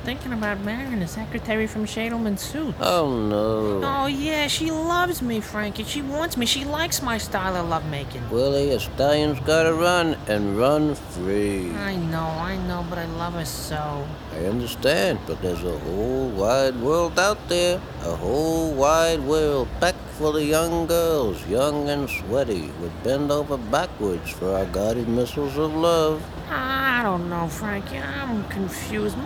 thinking about marrying the secretary from Shadelman Suits. Oh, no. Oh, yeah, she loves me, Frankie. She wants me. She likes my style of lovemaking. Willie, a stallion's gotta run, and run free. I know, but I love her so. I understand, but there's a whole wide world out there. A whole wide world packed full of young girls, young and sweaty, would bend over backwards for our guided missiles of love. I don't know, Frankie. I'm confused.